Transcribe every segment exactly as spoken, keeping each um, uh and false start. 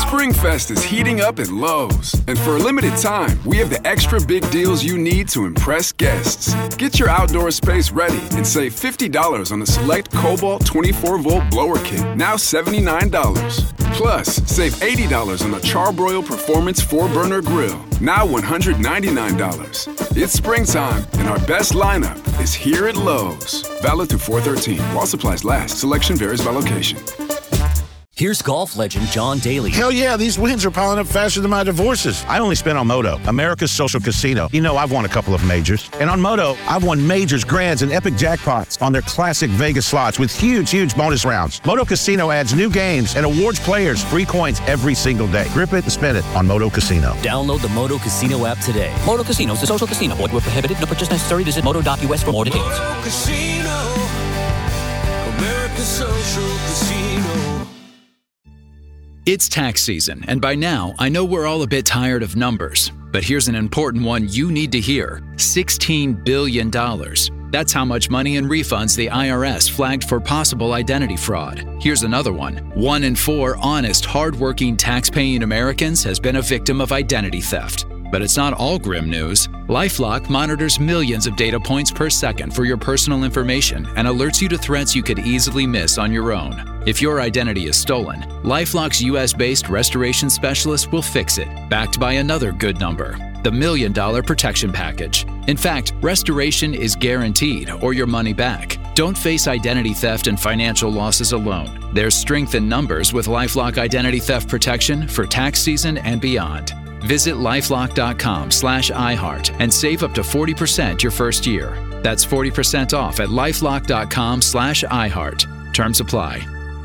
SpringFest is heating up at Lowe's. And for a limited time, we have the extra big deals you need to impress guests. Get your outdoor space ready and save fifty dollars on the select Cobalt twenty-four volt blower kit, now seventy-nine dollars. Plus, save eighty dollars on the Charbroil Performance four burner grill, now one hundred ninety-nine dollars. It's springtime, and our best lineup is here at Lowe's. Valid through four thirteen. While supplies last. Selection varies by location. Here's golf legend John Daly. Hell yeah, these wins are piling up faster than my divorces. I only spent on Moto, America's social casino. You know, I've won a couple of majors. And on Moto, I've won majors, grands, and epic jackpots on their classic Vegas slots with huge, huge bonus rounds. Moto Casino adds new games and awards players free coins every single day. Grip it and spin it on Moto Casino. Download the Moto Casino app today. Moto Casino is a social casino. Void where prohibited. No purchase necessary. Visit moto dot u s for more details. Moto Casino, America's social casino. It's tax season, and by now, I know we're all a bit tired of numbers. But here's an important one you need to hear. sixteen billion dollars. That's how much money in refunds the I R S flagged for possible identity fraud. Here's another one. One in four honest, hardworking, tax-paying Americans has been a victim of identity theft. But it's not all grim news. LifeLock monitors millions of data points per second for your personal information and alerts you to threats you could easily miss on your own. If your identity is stolen, LifeLock's U S-based restoration specialist will fix it, backed by another good number, the Million Dollar Protection Package. In fact, restoration is guaranteed or your money back. Don't face identity theft and financial losses alone. There's strength in numbers with LifeLock Identity Theft Protection for tax season and beyond. Visit lifelock.com slash iHeart and save up to forty percent your first year. That's forty percent off at lifelock.com slash iHeart. Terms apply.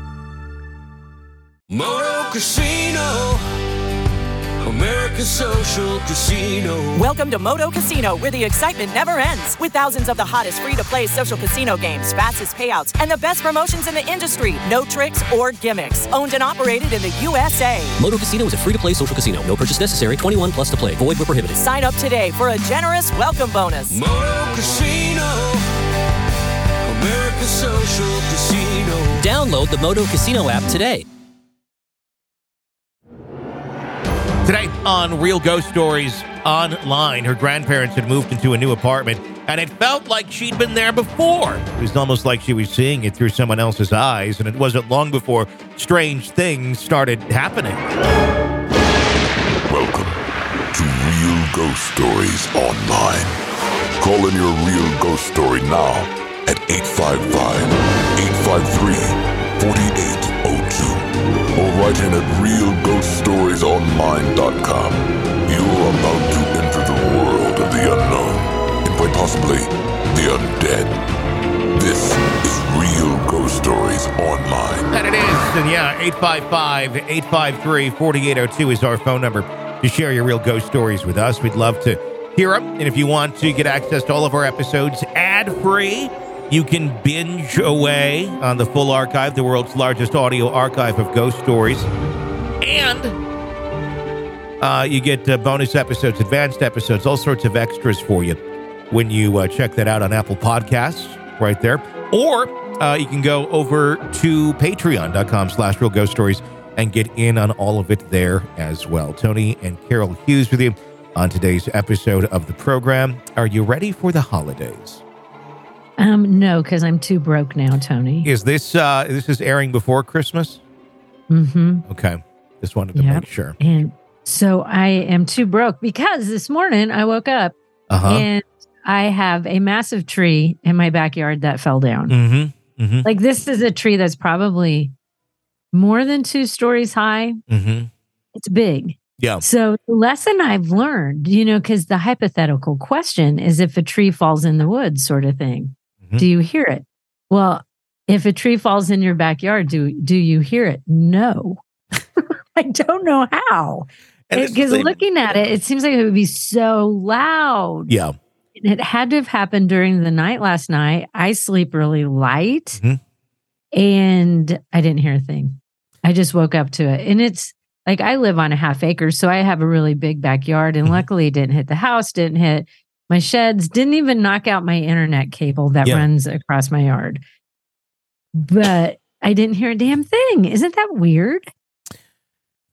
Moto Casino, America's social casino. Welcome to Moto Casino, where the excitement never ends. With thousands of the hottest free-to-play social casino games, fastest payouts, and the best promotions in the industry. No tricks or gimmicks. Owned and operated in the U S A. Moto Casino is a free-to-play social casino. No purchase necessary. twenty-one plus to play. Void where prohibited. Sign up today for a generous welcome bonus. Moto Casino, America's social casino. Download the Moto Casino app today. Today on Real Ghost Stories Online, her grandparents had moved into a new apartment, and it felt like she'd been there before. It was almost like she was seeing it through someone else's eyes, and it wasn't long before strange things started happening. Welcome to Real Ghost Stories Online. Call in your real ghost story now at eight five five, eight five three, four eight zero two. Or write in at real ghost stories online dot com. You're about to enter the world of the unknown, and quite possibly the undead. This is Real Ghost Stories Online. And it is, and yeah, eight five five, eight five three, four eight zero two is our phone number to share your real ghost stories with us. We'd love to hear them, and if you want to get access to all of our episodes ad-free, you can binge away on the full archive, the world's largest audio archive of ghost stories. And uh, you get uh, bonus episodes, advanced episodes, all sorts of extras for you when you uh, check that out on Apple Podcasts right there. Or uh, you can go over to patreon.com slash real ghost stories and get in on all of it there as well. Tony and Carol Hughes with you on today's episode of the program. Are you ready for the holidays? Um, no, because I'm too broke now, Tony. Is this uh, this is airing before Christmas? Mm-hmm. Okay. Just wanted to yep. make sure. And so I am too broke because this morning I woke up uh-huh. and I have a massive tree in my backyard that fell down. Mm-hmm. Mm-hmm. Like this is a tree that's probably more than two stories high. Mm-hmm. It's big. Yeah. So the lesson I've learned, you know, because the hypothetical question is if a tree falls in the woods sort of thing. Do you hear it? Well, if a tree falls in your backyard, do do you hear it? No. I don't know how. Because looking at it, it seems like it would be so loud. Yeah. And it had to have happened during the night last night. I sleep really light. Mm-hmm. And I didn't hear a thing. I just woke up to it. And it's like I live on a half acre, so I have a really big backyard. And mm-hmm. luckily it didn't hit the house, didn't hit my sheds, didn't even knock out my internet cable that yeah. runs across my yard. But I didn't hear a damn thing. Isn't that weird?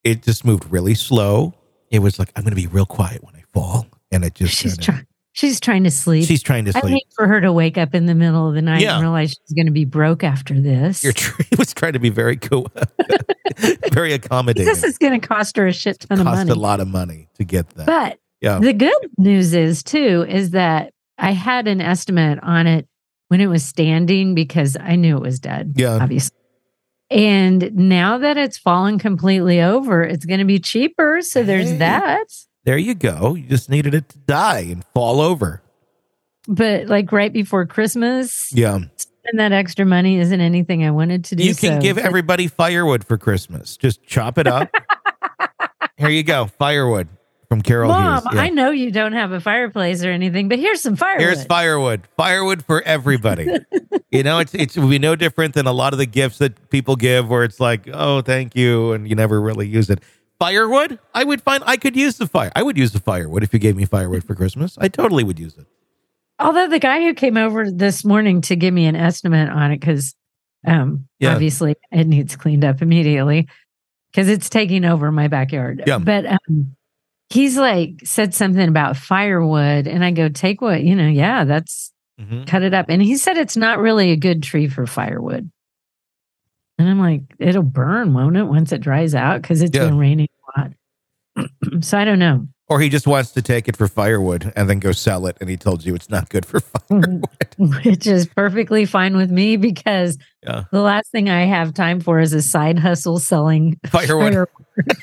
it just moved really slow. It was like, I'm going to be real quiet when I fall. And it just... She's, kinda, try- she's trying to sleep. She's trying to sleep. I hate for her to wake up in the middle of the night Yeah. and realize she's going to be broke after this. Your tree was trying to be very cool, very accommodating. This is going to cost her a shit ton of Cost money. a lot of money to get that. But yeah. the good news is, too, is that I had an estimate on it when it was standing because I knew it was dead, Yeah. obviously. And now that it's fallen completely over, it's going to be cheaper. So there's Hey. that. There you go. You just needed it to die and fall over. But like right before Christmas, Yeah. spend that extra money isn't anything I wanted to do. You can so- give everybody firewood for Christmas. Just chop it up. Here you go. Firewood from Carol Mom, Hughes. Yeah. I know you don't have a fireplace or anything, but here's some firewood. Here's firewood. Firewood for everybody. You know, it's it's will be no different than a lot of the gifts that people give where it's like, oh, thank you, and you never really use it. Firewood? I would find I could use the fire. I would use the firewood if you gave me firewood for Christmas. I totally would use it. Although the guy who came over this morning to give me an estimate on it, because um, Yeah. obviously it needs cleaned up immediately because it's taking over my backyard. Yeah. But um, he's like said something about firewood, and I go, take what, you know, yeah, that's Mhm. cut it up. And he said it's not really a good tree for firewood. And I'm like, it'll burn, won't it, once it dries out? Because it's Yeah. been raining a lot. So I don't know. Or he just wants to take it for firewood and then go sell it, and he told you it's not good for firewood. Which is perfectly fine with me because Yeah. the last thing I have time for is a side hustle selling Firewood. firewood.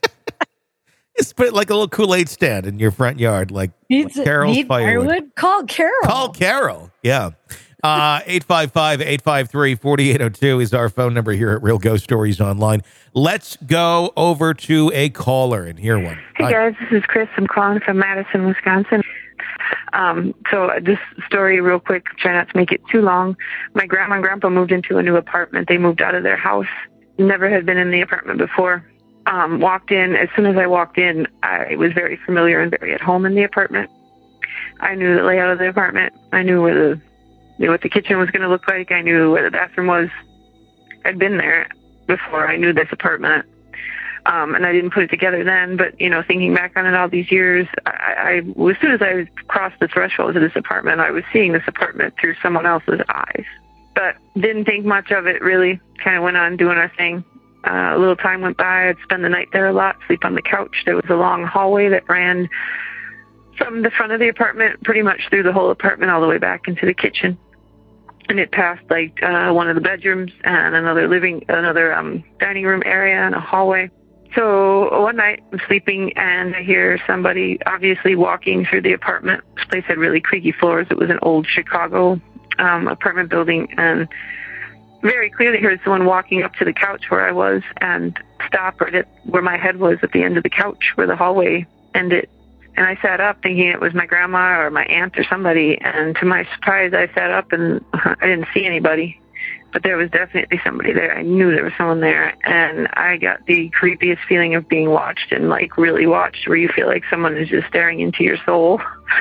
Just put like a little Kool-Aid stand in your front yard, like Needs, Carol's need firewood. firewood? Call Carol. Call Carol. Yeah. Uh, eight five five, eight five three, four eight zero two is our phone number here at Real Ghost Stories Online. Let's go over to a caller and hear one. Hey Hi. guys, this is Chris. I'm calling from Madison, Wisconsin. Um, so this story real quick, try not to make it too long. My grandma and grandpa moved into a new apartment. They moved out of their house. Never had been in the apartment before. Um, walked in. As soon as I walked in, I was very familiar and very at home in the apartment. I knew the layout of the apartment. I knew where the knew what the kitchen was going to look like. I knew where the bathroom was. I'd been there before I knew this apartment. Um, and I didn't put it together then, but, you know, thinking back on it all these years, I, I, as soon as I crossed the threshold of this apartment, I was seeing this apartment through someone else's eyes. But didn't think much of it, really. Kind of went on doing our thing. Uh, a little time went by. I'd spend the night there a lot, sleep on the couch. There was a long hallway that ran from the front of the apartment pretty much through the whole apartment all the way back into the kitchen. And it passed like uh, one of the bedrooms and another living, another um, dining room area and a hallway. So one night I'm sleeping and I hear somebody obviously walking through the apartment. This place had really creaky floors. It was an old Chicago um, apartment building, and very clearly heard someone walking up to the couch where I was and stop right at where my head was at the end of the couch where the hallway ended. And I sat up thinking it was my grandma or my aunt or somebody. And to my surprise, I sat up and I didn't see anybody. But there was definitely somebody there. I knew there was someone there. And I got the creepiest feeling of being watched, and like really watched, where you feel like someone is just staring into your soul.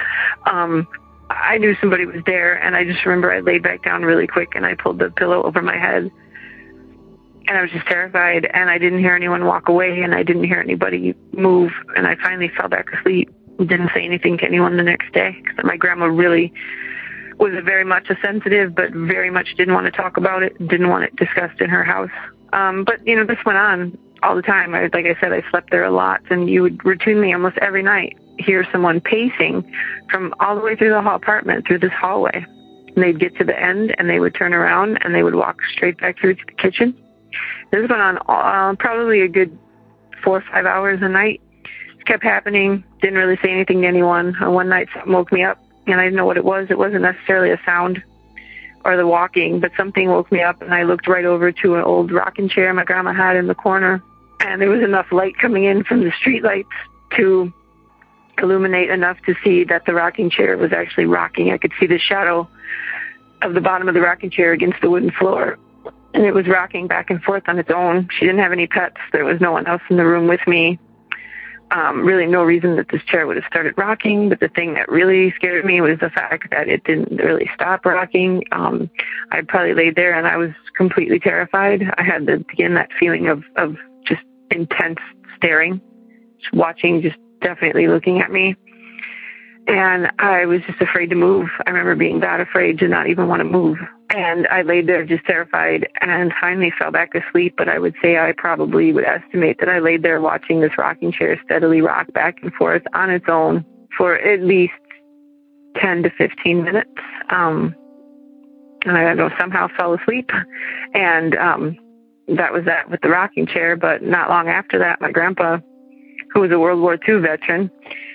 um, I knew somebody was there. And I just remember I laid back down really quick and I pulled the pillow over my head. And I was just terrified. And I didn't hear anyone walk away. And I didn't hear anybody move. And I finally fell back asleep. Didn't say anything to anyone the next day. Because my grandma really was very much a sensitive, but very much didn't want to talk about it, didn't want it discussed in her house. Um, but, you know, this went on all the time. I, like I said, I slept there a lot, and you would routinely, almost every night, hear someone pacing from all the way through the whole apartment, through this hallway. And they'd get to the end, and they would turn around, and they would walk straight back through to the kitchen. This went on uh, probably a good four or five hours a night. Kept happening. Didn't really say anything to anyone. Uh, one night something woke me up, and I didn't know what it was. It wasn't necessarily a sound or the walking, but something woke me up, and I looked right over to an old rocking chair my grandma had in the corner, and there was enough light coming in from the street lights to illuminate enough to see that the rocking chair was actually rocking. I could see the shadow of the bottom of the rocking chair against the wooden floor, and it was rocking back and forth on its own. She didn't have any pets. There was no one else in the room with me. Um, really no reason that this chair would have started rocking, but the thing that really scared me was the fact that it didn't really stop rocking. Um, I probably laid there and I was completely terrified. I had the, again, that feeling of, of just intense staring, just watching, just definitely looking at me. And I was just afraid to move. I remember being that afraid to not even want to move. And I laid there just terrified and finally fell back asleep. But I would say I probably would estimate that I laid there watching this rocking chair steadily rock back and forth on its own for at least ten to fifteen minutes. Um, and I don't know, somehow fell asleep. And um, that was that with the rocking chair. But not long after that, my grandpa, who was a World War Two veteran,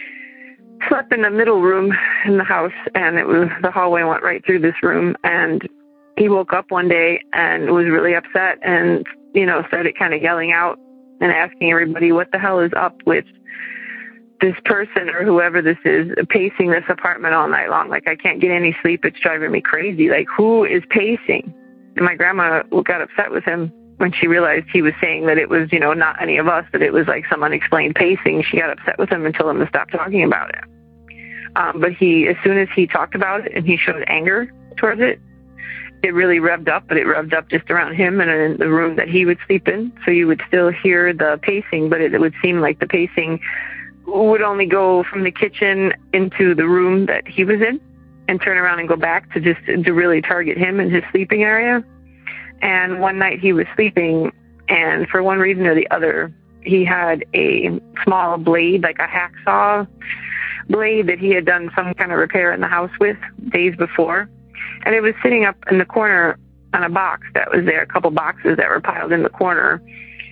slept in the middle room in the house, and it was the hallway went right through this room. And he woke up one day and was really upset, and you know started kind of yelling out and asking everybody, "What the hell is up with this person or whoever this is pacing this apartment all night long? Like I can't get any sleep. It's driving me crazy. Like who is pacing?" And my grandma got upset with him when she realized he was saying that it was, you know, not any of us, that it was like some unexplained pacing. She got upset with him and told him to stop talking about it. Um, but he, as soon as he talked about it and he showed anger towards it, it really revved up, but it revved up just around him and in the room that he would sleep in. So you would still hear the pacing, but it, it would seem like the pacing would only go from the kitchen into the room that he was in and turn around and go back to just to really target him in his sleeping area. And one night he was sleeping, and for one reason or the other, he had a small blade, like a hacksaw blade that he had done some kind of repair in the house with days before. And it was sitting up in the corner on a box that was there, a couple boxes that were piled in the corner.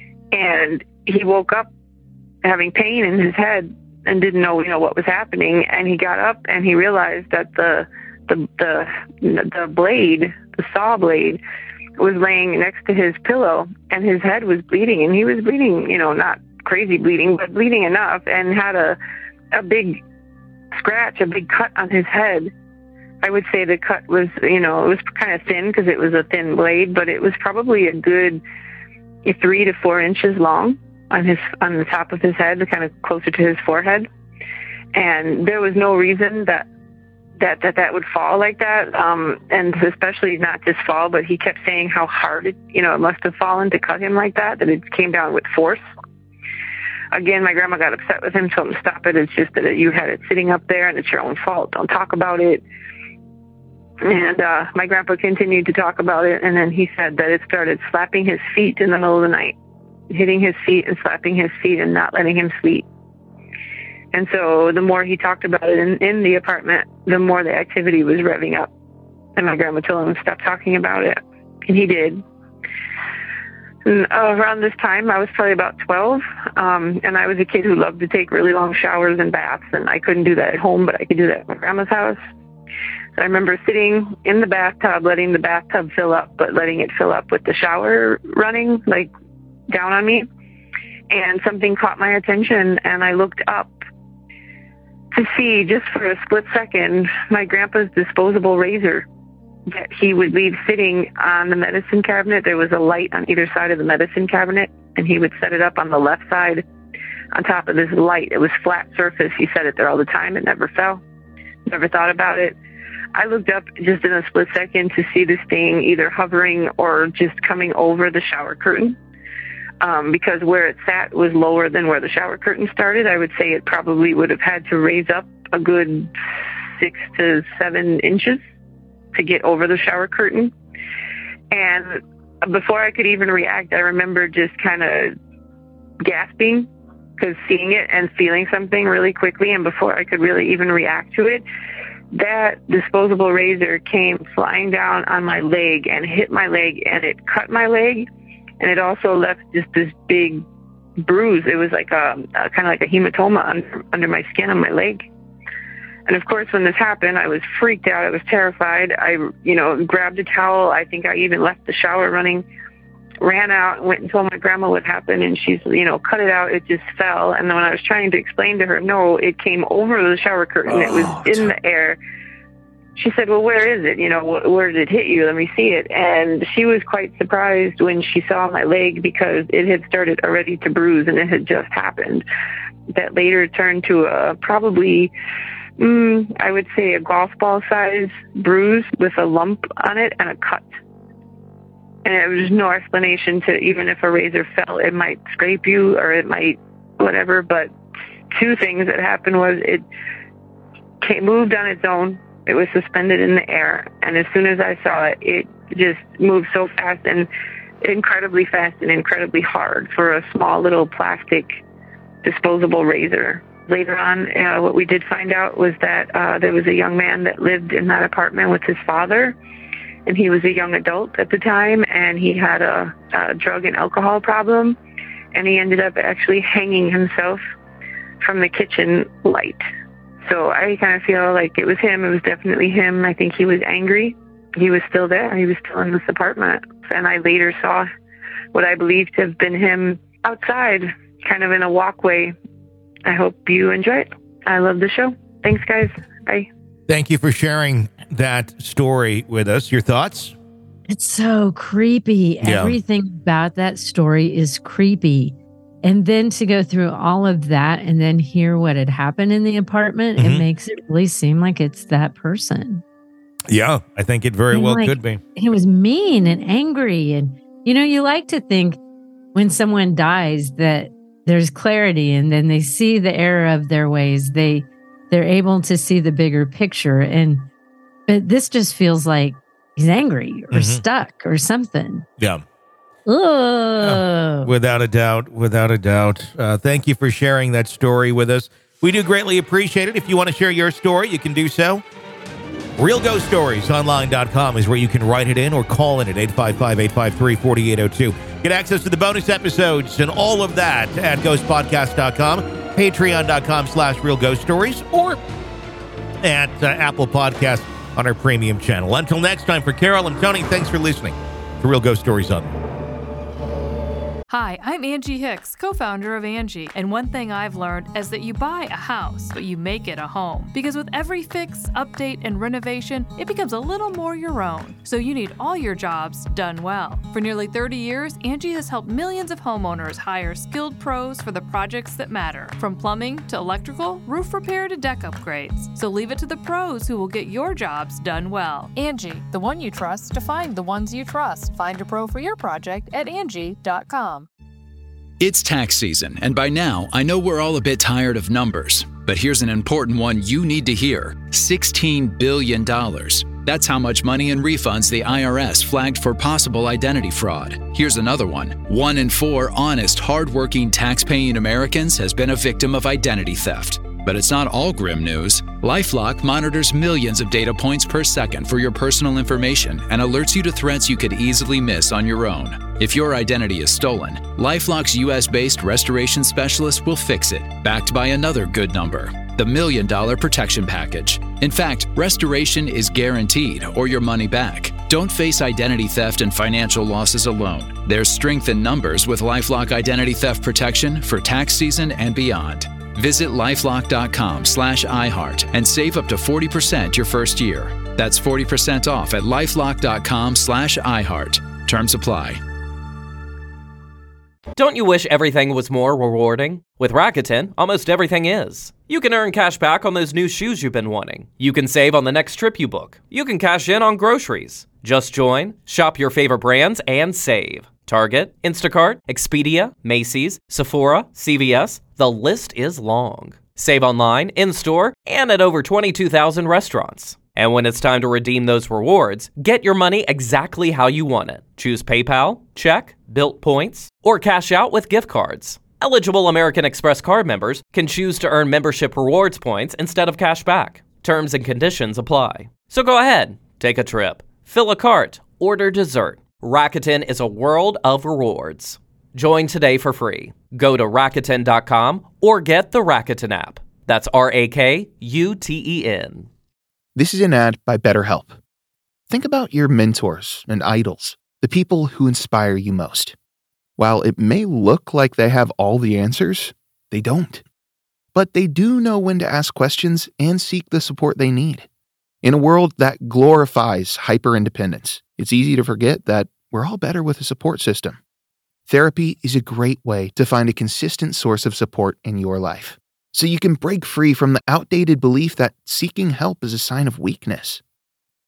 And he woke up having pain in his head and didn't know, you know, what was happening. And he got up and he realized that the the the the blade, the saw blade, was laying next to his pillow, and his head was bleeding, and he was bleeding, you know, not crazy bleeding, but bleeding enough, and had a a big scratch, a big cut on his head. I would say the cut was, you know, it was kind of thin because it was a thin blade, but it was probably a good three to four inches long on his on the top of his head, kind of closer to his forehead. And there was no reason that that that, that would fall like that, um, and especially not just fall, but he kept saying how hard it, you know, it must have fallen to cut him like that, that it came down with force. Again, my grandma got upset with him, told him to stop it. It's just that you had it sitting up there, and it's your own fault. Don't talk about it. And uh, my grandpa continued to talk about it, and then he said that it started slapping his feet in the middle of the night, hitting his feet and slapping his feet and not letting him sleep. And so the more he talked about it in, in the apartment, the more the activity was revving up. And my grandma told him to stop talking about it. And he did. And uh, around this time, I was probably about twelve. Um, and I was a kid who loved to take really long showers and baths. And I couldn't do that at home, but I could do that at my grandma's house. So I remember sitting in the bathtub, letting the bathtub fill up, but letting it fill up with the shower running, like, down on me. And something caught my attention, and I looked up to see, just for a split second, my grandpa's disposable razor that he would leave sitting on the medicine cabinet. There was a light on either side of the medicine cabinet, and he would set it up on the left side on top of this light. It was flat surface. He set it there all the time. It never fell. Never thought about it. I looked up just in a split second to see this thing either hovering or just coming over the shower curtain. Um, because where it sat was lower than where the shower curtain started. I would say it probably would have had to raise up a good six to seven inches to get over the shower curtain. And before I could even react, I remember just kind of gasping because seeing it and feeling something really quickly. And before I could really even react to it, that disposable razor came flying down on my leg and hit my leg, and it cut my leg. And it also left just this big bruise. It was like a, a kind of like a hematoma under, under my skin on my leg. And of course, when this happened, I was freaked out. I was terrified. I, you know, grabbed a towel. I think I even left the shower running, ran out, went and told my grandma what happened. And she's, you know, cut it out. It just fell. And then when I was trying to explain to her, no, it came over the shower curtain. Oh, it was in the air. She said, well, where is it? You know, wh- where did it hit you? Let me see it. And she was quite surprised when she saw my leg because it had started already to bruise, and it had just happened. That later turned to a probably, mm, I would say, a golf ball size bruise with a lump on it and a cut. And there was no explanation to, even if a razor fell, it might scrape you or it might whatever. But two things that happened was it came, moved on its own. It was suspended in the air. And as soon as I saw it, it just moved so fast and incredibly fast and incredibly hard for a small little plastic disposable razor. Later on, uh, what we did find out was that uh, there was a young man that lived in that apartment with his father, and he was a young adult at the time, and he had a, a drug and alcohol problem, and he ended up actually hanging himself from the kitchen light. So I kind of feel like it was him. It was definitely him. I think he was angry. He was still there. He was still in this apartment. And I later saw what I believe to have been him outside, kind of in a walkway. I hope you enjoy it. I love the show. Thanks, guys. Bye. Thank you for sharing that story with us. Your thoughts? It's so creepy. Yeah. Everything about that story is creepy. And then to go through all of that and then hear what had happened in the apartment, Mhm. it makes it really seem like it's that person. Yeah, I think it very And, well like, could be. He was mean and angry. And, you know, you like to think when someone dies that there's clarity and then they see the error of their ways. They, they're able to see the bigger picture. And, but this just feels like he's angry or Mhm. stuck or something. Yeah. Ugh. Without a doubt, without a doubt. Uh, thank you for sharing that story with us. We do greatly appreciate it. If you want to share your story, you can do so. real ghost stories online dot com is where you can write it in or call in at eight five five, eight five three, four eight zero two. Get access to the bonus episodes and all of that at ghost podcast dot com, patreon dot com slash real ghost stories, or at uh, Apple Podcasts on our premium channel. Until next time, for Carol and Tony, thanks for listening to Real Ghost Stories Online. Hi, I'm Angie Hicks, co-founder of Angie, and one thing I've learned is that you buy a house, but you make it a home. Because with every fix, update, and renovation, it becomes a little more your own. So you need all your jobs done well. For nearly thirty years, Angie has helped millions of homeowners hire skilled pros for the projects that matter. From plumbing to electrical, roof repair to deck upgrades. So leave it to the pros who will get your jobs done well. Angie, the one you trust to find the ones you trust. Find a pro for your project at Angie dot com. It's tax season, and by now, I know we're all a bit tired of numbers. But here's an important one you need to hear. sixteen billion dollars. That's how much money in refunds the I R S flagged for possible identity fraud. Here's another one. One in four honest, hardworking, tax-paying Americans has been a victim of identity theft. But it's not all grim news. LifeLock monitors millions of data points per second for your personal information and alerts you to threats you could easily miss on your own. If your identity is stolen, LifeLock's U S-based restoration specialist will fix it, backed by another good number, the Million Dollar Protection Package. In fact, restoration is guaranteed or your money back. Don't face identity theft and financial losses alone. There's strength in numbers with LifeLock Identity Theft Protection for tax season and beyond. Visit lifelock dot com slash iHeart and save up to forty percent your first year. That's forty percent off at lifelock dot com slash iHeart. Terms apply. Don't you wish everything was more rewarding? With Rakuten, almost everything is. You can earn cash back on those new shoes you've been wanting. You can save on the next trip you book. You can cash in on groceries. Just join, shop your favorite brands, and save. Target, Instacart, Expedia, Macy's, Sephora, C V S, the list is long. Save online, in-store, and at over twenty-two thousand restaurants. And when it's time to redeem those rewards, get your money exactly how you want it. Choose PayPal, check, Bilt points, or cash out with gift cards. Eligible American Express card members can choose to earn membership rewards points instead of cash back. Terms and conditions apply. So go ahead, take a trip, fill a cart, order dessert. Rakuten is a world of rewards. Join today for free. Go to Rakuten dot com or get the Rakuten app. That's R A K U T E N. This is an ad by BetterHelp. Think about your mentors and idols, the people who inspire you most. While it may look like they have all the answers, they don't. But they do know when to ask questions and seek the support they need. In a world that glorifies hyper-independence, it's easy to forget that we're all better with a support system. Therapy is a great way to find a consistent source of support in your life, so you can break free from the outdated belief that seeking help is a sign of weakness.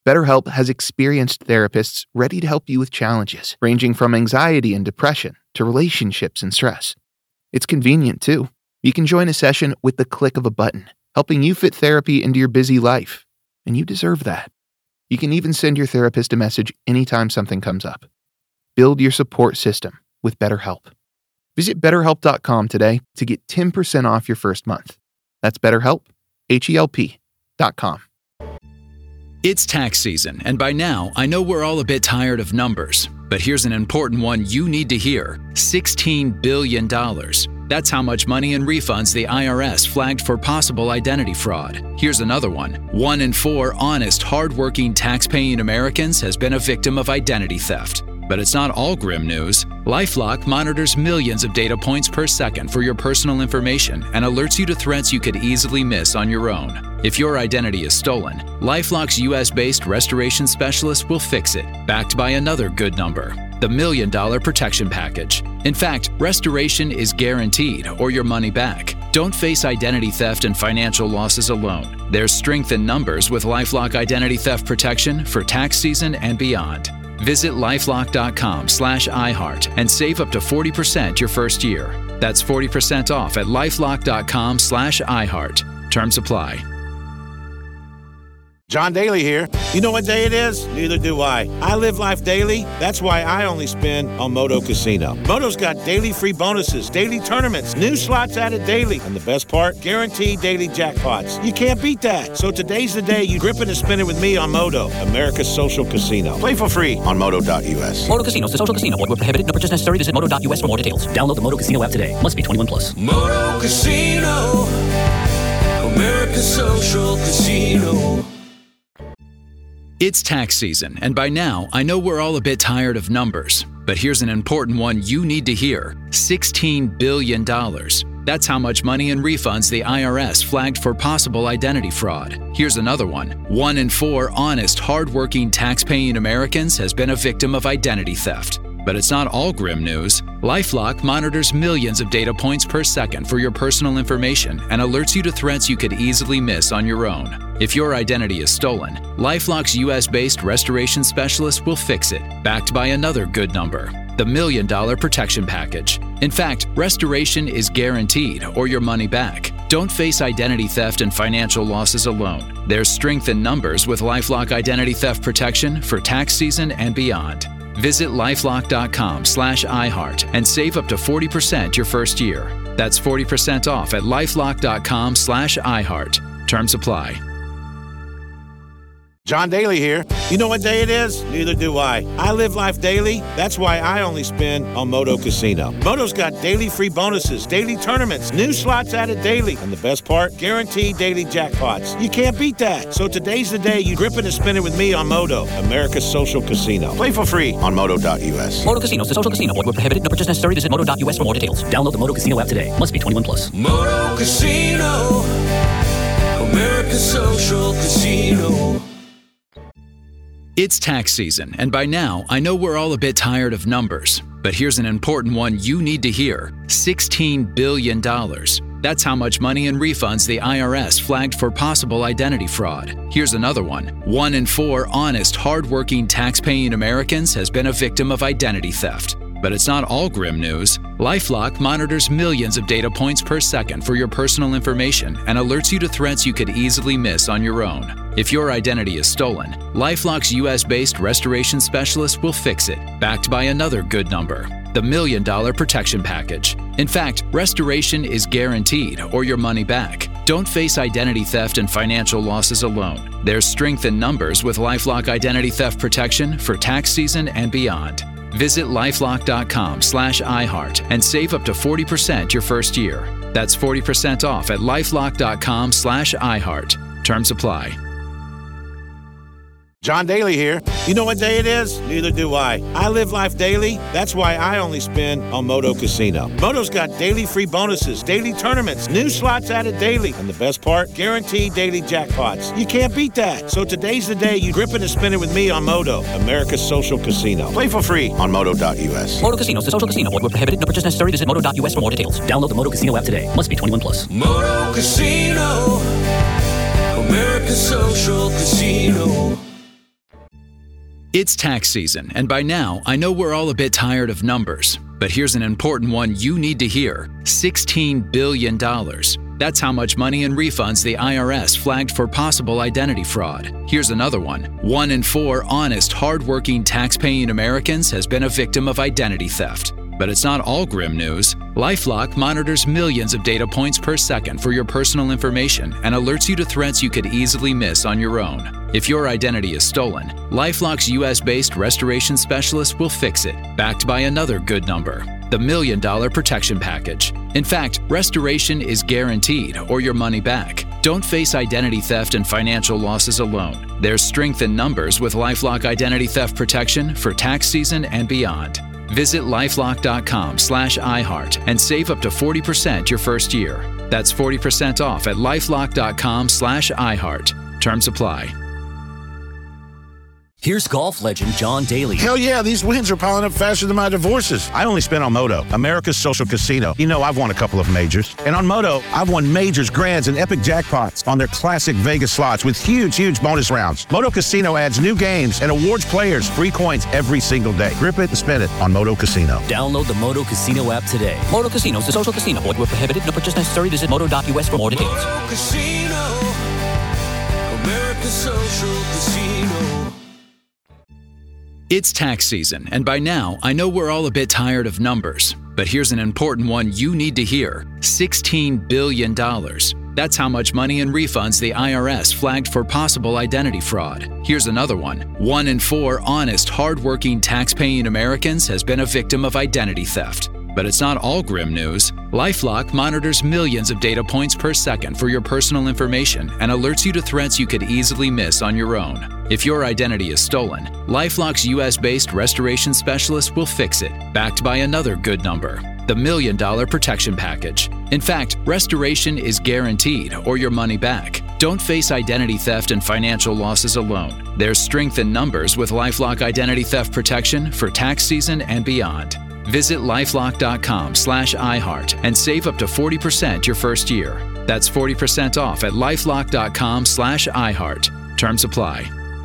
BetterHelp has experienced therapists ready to help you with challenges ranging from anxiety and depression to relationships and stress. It's convenient, too. You can join a session with the click of a button, helping you fit therapy into your busy life. And you deserve that. You can even send your therapist a message anytime something comes up. Build your support system with BetterHelp. Visit better help dot com today to get ten percent off your first month. That's BetterHelp, H E L P dot com. It's tax season, and by now, I know we're all a bit tired of numbers. But here's an important one you need to hear. sixteen billion dollars. That's how much money in refunds the I R S flagged for possible identity fraud. Here's another one. One in four honest, hardworking, tax-paying Americans has been a victim of identity theft. But it's not all grim news. LifeLock monitors millions of data points per second for your personal information and alerts you to threats you could easily miss on your own. If your identity is stolen, LifeLock's U S-based restoration specialist will fix it, backed by another good number, the Million Dollar Protection Package. In fact, restoration is guaranteed or your money back. Don't face identity theft and financial losses alone. There's strength in numbers with LifeLock Identity Theft Protection for tax season and beyond. Visit lifelock dot com slash iHeart and save up to forty percent your first year. That's forty percent off at lifelock dot com slash iHeart. Terms apply. John Daly here. You know what day it is? Neither do I. I live life daily. That's why I only spin on Moto Casino. Moto's got daily free bonuses, daily tournaments, new slots added daily, and the best part, guaranteed daily jackpots. You can't beat that. So today's the day you grip it and spin it with me on Moto, America's social casino. Play for free on moto dot U S. Moto Casino is a social casino. Void where prohibited. No purchase necessary. Visit moto dot U S for more details. Download the Moto Casino app today. Must be twenty-one plus. Moto Casino, America's social casino. It's tax season, and by now, I know we're all a bit tired of numbers. But here's an important one you need to hear. sixteen billion dollars. That's how much money in refunds the I R S flagged for possible identity fraud. Here's another one. One in four honest, hardworking, tax-paying Americans has been a victim of identity theft. But it's not all grim news. LifeLock monitors millions of data points per second for your personal information and alerts you to threats you could easily miss on your own. If your identity is stolen, LifeLock's U S-based restoration specialist will fix it, backed by another good number, the Million Dollar Protection Package. In fact, restoration is guaranteed or your money back. Don't face identity theft and financial losses alone. There's strength in numbers with LifeLock Identity Theft Protection for tax season and beyond. Visit lifelock dot com slash iHeart and save up to forty percent your first year. That's forty percent off at lifelock dot com slash iHeart. Terms apply. John Daly here. You know what day it is? Neither do I. I live life daily. That's why I only spin on Moto Casino. Moto's got daily free bonuses, daily tournaments, new slots added daily, and the best part, guaranteed daily jackpots. You can't beat that. So today's the day you grip it and spin it with me on Moto, America's social casino. Play for free on moto dot U S. Moto Casino is a social casino. Void where prohibited. No purchase necessary. Visit moto dot U S for more details. Download the Moto Casino app today. Must be twenty-one plus. Moto Casino, America's social casino. It's tax season, and by now, I know we're all a bit tired of numbers. But here's an important one you need to hear. sixteen billion dollars. That's how much money in refunds the I R S flagged for possible identity fraud. Here's another one. One in four honest, hardworking, tax-paying Americans has been a victim of identity theft. But it's not all grim news. LifeLock monitors millions of data points per second for your personal information and alerts you to threats you could easily miss on your own. If your identity is stolen, LifeLock's U S-based restoration specialist will fix it, backed by another good number, the Million Dollar Protection Package. In fact, restoration is guaranteed or your money back. Don't face identity theft and financial losses alone. There's strength in numbers with LifeLock Identity Theft Protection for tax season and beyond. Visit lifelock dot com slash iHeart and save up to forty percent your first year. That's forty percent off at lifelock dot com slash iHeart. Terms apply. John Daly here. You know what day it is? Neither do I. I live life daily. That's why I only spin on Moto Casino. Moto's got daily free bonuses, daily tournaments, new slots added daily, and the best part, guaranteed daily jackpots. You can't beat that. So today's the day you grip it and spin it with me on Moto, America's social casino. Play for free on moto dot U S. Moto Casino is a social casino. Void where prohibited. No purchase necessary. Visit moto dot U S for more details. Download the Moto Casino app today. Must be twenty-one plus. Moto Casino, America's social casino. It's tax season, and by now, I know we're all a bit tired of numbers. But here's an important one you need to hear. sixteen billion dollars. That's how much money in refunds the I R S flagged for possible identity fraud. Here's another one. One in four honest, hardworking, tax-paying Americans has been a victim of identity theft. But it's not all grim news. LifeLock monitors millions of data points per second for your personal information and alerts you to threats you could easily miss on your own. If your identity is stolen, LifeLock's U S-based restoration specialist will fix it, backed by another good number, the Million Dollar Protection Package. In fact, restoration is guaranteed or your money back. Don't face identity theft and financial losses alone. There's strength in numbers with LifeLock Identity Theft Protection for tax season and beyond. Visit lifelock.com slash iHeart and save up to forty percent your first year. That's forty percent off at lifelock.com slash iHeart. Terms apply. Here's golf legend John Daly. Hell yeah, these wins are piling up faster than my divorces. I only spent on Moto, America's social casino. You know, I've won a couple of majors. And on Moto, I've won majors, grands, and epic jackpots on their classic Vegas slots with huge, huge bonus rounds. Moto Casino adds new games and awards players free coins every single day. Grip it and spin it on Moto Casino. Download the Moto Casino app today. Moto Casino is a social casino. Void where prohibited. No purchase necessary. Visit moto dot u s for more details. Moto Casino, America's social casino. It's tax season, and by now, I know we're all a bit tired of numbers. But here's an important one you need to hear. sixteen billion dollars. That's how much money in refunds the I R S flagged for possible identity fraud. Here's another one. One in four honest, hardworking, tax-paying Americans has been a victim of identity theft. But it's not all grim news. LifeLock monitors millions of data points per second for your personal information and alerts you to threats you could easily miss on your own. If your identity is stolen, LifeLock's U S-based restoration specialist will fix it, backed by another good number, the Million Dollar Protection Package. In fact, restoration is guaranteed or your money back. Don't face identity theft and financial losses alone. There's strength in numbers with LifeLock Identity Theft Protection for tax season and beyond. Visit lifelock.com slash iHeart and save up to forty percent your first year. That's forty percent off at lifelock.com slash iHeart. Terms apply.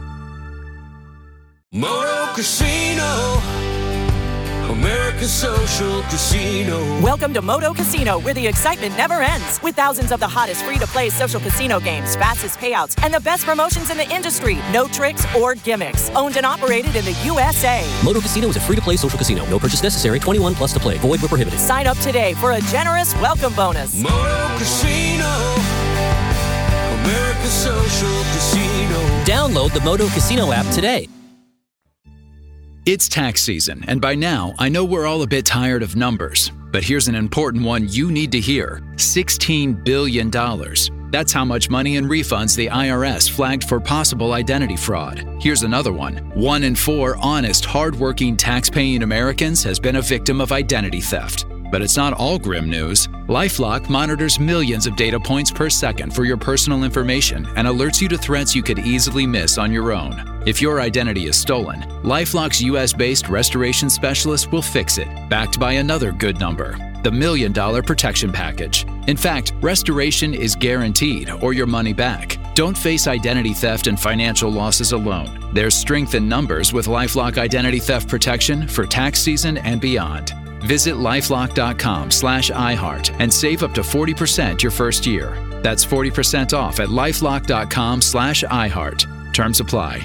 Moto Casino, America's social casino. Welcome to Moto Casino, where the excitement never ends. With thousands of the hottest free-to-play social casino games, fastest payouts, and the best promotions in the industry. No tricks or gimmicks. Owned and operated in the U S A. Moto Casino is a free-to-play social casino. No purchase necessary. twenty-one plus to play. Void where prohibited. Sign up today for a generous welcome bonus. Moto Casino, America's social casino. Download the Moto Casino app today. It's tax season, and by now, I know we're all a bit tired of numbers. But here's an important one you need to hear. sixteen billion dollars. That's how much money in refunds the I R S flagged for possible identity fraud. Here's another one. One in four honest, hardworking, tax-paying Americans has been a victim of identity theft. But it's not all grim news. LifeLock monitors millions of data points per second for your personal information and alerts you to threats you could easily miss on your own. If your identity is stolen, LifeLock's U S-based restoration specialist will fix it, backed by another good number, the Million Dollar Protection Package. In fact, restoration is guaranteed or your money back. Don't face identity theft and financial losses alone. There's strength in numbers with LifeLock Identity Theft Protection for tax season and beyond. Visit lifelock.com slash iHeart and save up to forty percent your first year. That's forty percent off at lifelock.com slash iHeart. Terms apply.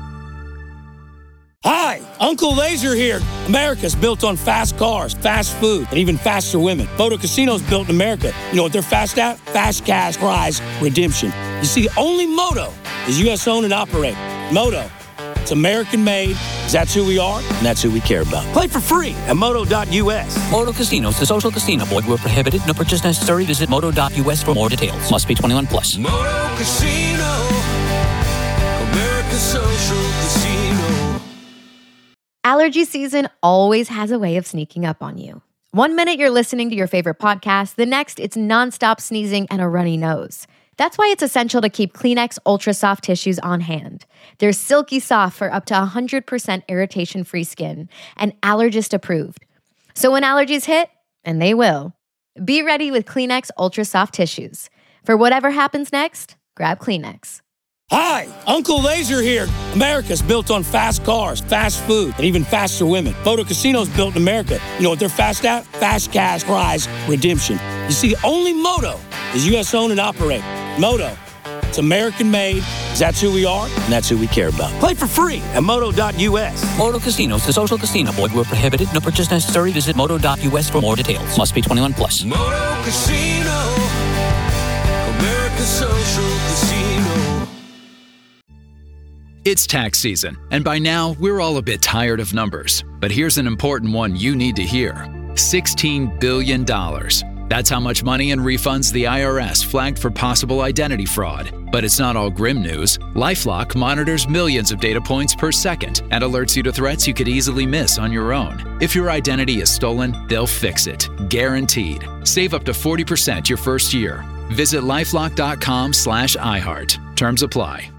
Hi, Uncle Laser here. America's built on fast cars, fast food, and even faster women. Moto Casino's built in America. You know what they're fast at? Fast cash prize redemption. You see, only Moto is U S owned and operated. Moto, it's American made. That's who we are, and that's who we care about. Play for free at moto dot u s. Moto Casino is a social casino. Void where prohibited. No purchase necessary. Visit moto dot u s for more details. Must be twenty-one plus. Moto Casino, America's social casino. Allergy season always has a way of sneaking up on you. One minute you're listening to your favorite podcast, the next it's nonstop sneezing and a runny nose. That's why it's essential to keep Kleenex Ultra Soft tissues on hand. They're silky soft for up to one hundred percent irritation-free skin and allergist approved. So when allergies hit, and they will, be ready with Kleenex Ultra Soft tissues. For whatever happens next, grab Kleenex. Hi, Uncle Laser here. America's built on fast cars, fast food, and even faster women. Photo Casino's built in America. You know what they're fast at? Fast cash prize redemption. You see, only Moto is U S owned and operated. Moto, it's American made, because that's who we are, and that's who we care about. Play for free at moto dot U S. Moto Casinos, the social casino. Void where prohibited. No purchase necessary. Visit moto dot U S for more details. Must be twenty-one plus. Moto Casino, America's social casino. It's tax season, and by now, we're all a bit tired of numbers. But here's an important one you need to hear. sixteen billion dollars. That's how much money and refunds the I R S flagged for possible identity fraud. But it's not all grim news. LifeLock monitors millions of data points per second and alerts you to threats you could easily miss on your own. If your identity is stolen, they'll fix it. Guaranteed. Save up to forty percent your first year. Visit lifelock dot com slash iHeart. Terms apply.